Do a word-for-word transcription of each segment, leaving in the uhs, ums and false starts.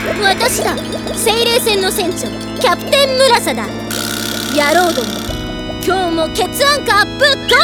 私だ、精霊船の船長キャプテン村瀬だ。野郎ども、今日も血案カーぶっ飛んでくぞ。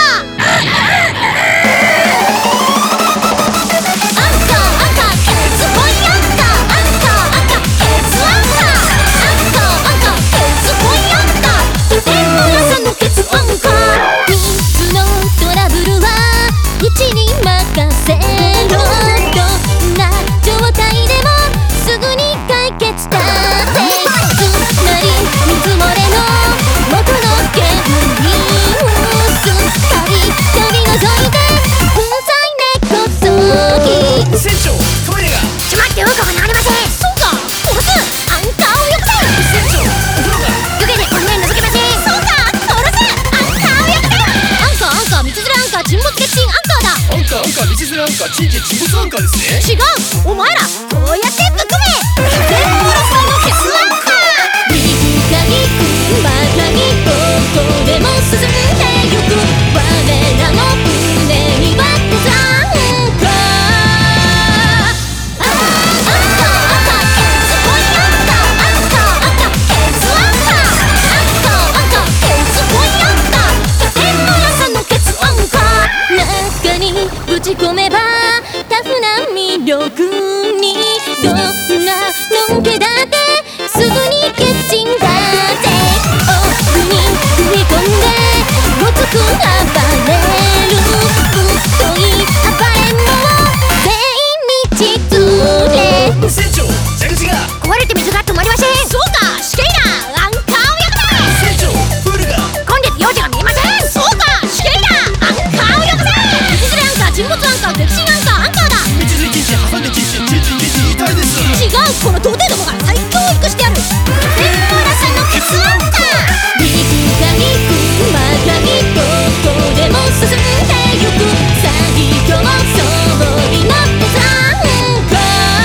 アンカー、チンチン沈没アンカーですね。 違う、お前らこうやってぶっ込め。全部のさんのケツアンカー。右かにバカにどこでも進んでゆく。我らの船にはケツアンカー。アンカーアンカーケツコイアンカー。アンカーアンカーケツアンカー。アンカーアンカーケツコイアンカー。全部のさんのケツアンカー。中にぶち込めばタフな魅力に、どんなのんけだってすぐに決心だぜ。奥に踏み込んでごつく暴れる。太い暴れん坊全員道連れ。 船長、蛇口が壊れて水が止まりません。そうか、死刑だ。アンカーを焼くぜ。 船長、プールが混んでて用事が見えません。そうか、死刑だ。アンカーを焼くぜ。水連れアンカー、沈没アンカー、激震アンカー、アンカーだ。 道筋チンチン挟んでチンチン、チンチンチンチン痛いです。 違う、この童貞どもが再教育してやる。全部のさんのケツアンカー。右かにバカにどこでも進んでゆく。最強装備のケツアンカー。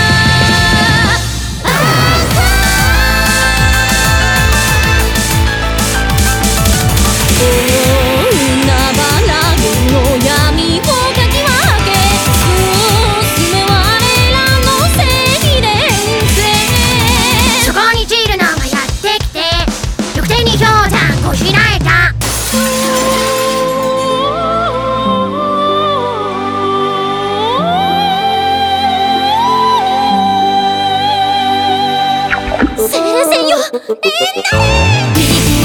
アンカー。大海原の闇をかき分け、娘はエラの精霊船。そこにジルノがやってきて、翼手に氷山こしらえた。精霊船よ、みんな。